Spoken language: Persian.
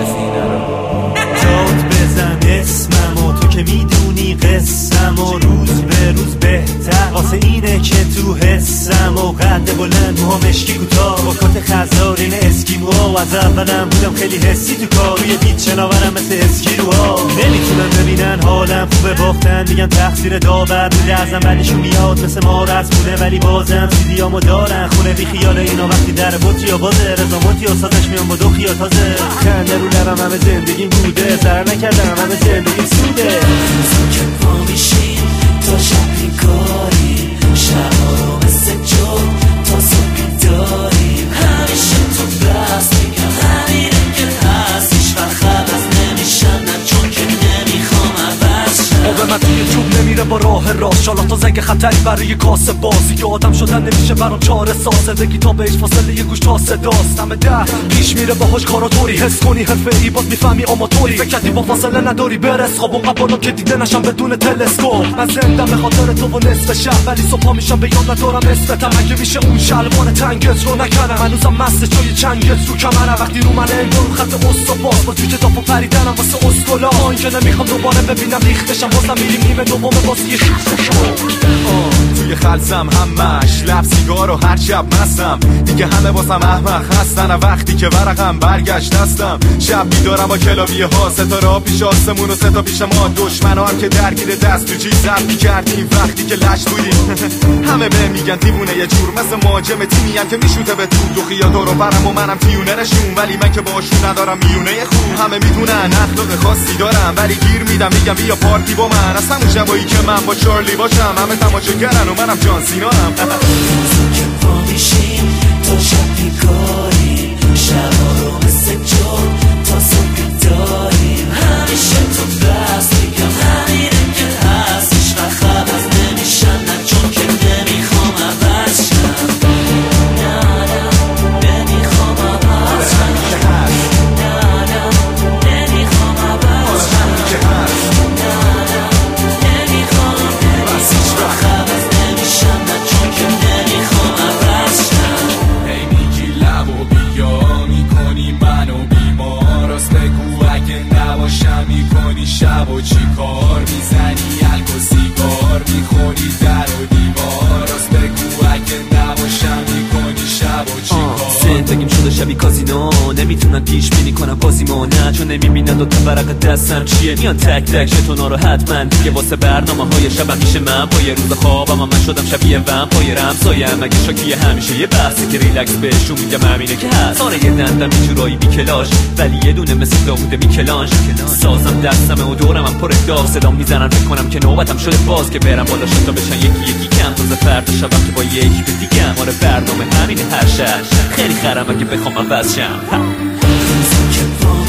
سینه رو داد بزن اسمم و تو که میدونی قسم و روز به روز بهتر واسه اینه که تو حسم و قد بلند موها مشکی کوتاه با کات خزارین اسکیمو و از اولم بودم خیلی حسی تو کار روی بیت شناورم مثل اسکیروها نمیتونن ببینن حالم خوبه باختن میگن تقصیر داور بوده ازم بعدشون میاد مثل مارز بوده ولی بازم سیدیامو دارن خونه بی خیال اینا وقتی در بطری یا بازه رزاماتی آسادش میان با دو خیال تازه خنده رو لبم همه زندگیم بوده سر نکردم همه زندگیم سوده که ما میشیم تا شب بیکاریم شبها رو مثل جد تا صبح بیداریم همیشه تو بست میگم همینه که هست هیچ وقت عوض نمیشم نه چون که نمیخوام عوض شم آب من توی جوب نمیره با راه راست شالا تا زنگ خطری برای کاسه بازی که آدم شدن نمیشه برام چاره ساز زندگی تا بهش فاصله یه گوش تا صداست همه ده پیش میره باهاش کارا طوری حس کنی حرفه ای باز میفهمی آماتوری فکر کردی با فاصله نداری برس خواب اونقدر بالا که دیده نشم بدون تلسکوپ من زندم به خاطر تو و نصف شب ولی صبح میشم به یاد ندارم اسمتم اگه میشه اون شلوار تنگت رو نکنم هنوزم مست جای چنگت رو کمرم وقتی رو من انگار خط استوپاس با جوجه داپ و پریدنم واسه اسکولا آن که نمیخوام دوباره ببینم ریختشم بازم میریم نیمه دوم بازی توی خلصم همش لب سیگار و هر شب مستم دیگه همه واسم احمق هستن وقتی که ورقم برگشت دستم شب بیدارم با کلاویه ها ستاره پیش آسمون و ستا پیش ما دشمنا هم که درگیر دست تو چیز زرد کردیم وقتی که لش بودیم همه به میگن دیوونه یه جور مثل مهاجم تیمی هم که میشوته به تو خیال دور و برم و منم تیونرشون ولی من که باشون ندارم میونه خوب همه میدونن اخلاق خاصی دارم ولی گیر میدم میگم بیا پارتی با من از همون شبایی که من با چارلی باشم همه تماشاگرن و منم جان سینانم که ما میشیم تا شب بیکاریم شبها رو مثل جد تا صبح بیداریم همیشه تو بست میگم همینه که هست هیچ وقت عوض نمیشم نه چون که نمیخوام عوض شم نه نمیخوام عوض شم نه نمیخوام عوض شم نمیخوام هیچ وقت عوض نمیشم نه چون که نمیخوام عوض شم هی میگی لب و بیا میکنی منو بیمار راست بگو اگه نباشم میکنی شب و چی کار میزنی الک و سیگار میخوری در و دیوار راست بگو اگه نباشم میکنی شب و چی کار زندگیم شده شبی کازینو نمیتونن پیش بینی کنم بازیمو نه چون نمیبینن دوتا ورق دستم چیه میان تک تک شتونا رو حتما دیگه واسه برنامه های شبم میشه من پای روز خوابم من شدم شبیه ومپایر همسایم اگه شاکیه همیشه یه بحثی که ریلکس بهشون میگم همینه که هست آره یه دندم یه جورایی بی کلاش ولی یه دونه مثل داوود میکلانج سازم دستمه و دورم پر داغ صدام میزنن فکر کنم که نوبتم شده باز که برم بالا شد تا بشن یکی یکی کم تازه فردا شبم که با یکی به دیگم آره برنامه همینه هر شب خیلی خرم اگه بخوام عوض شم که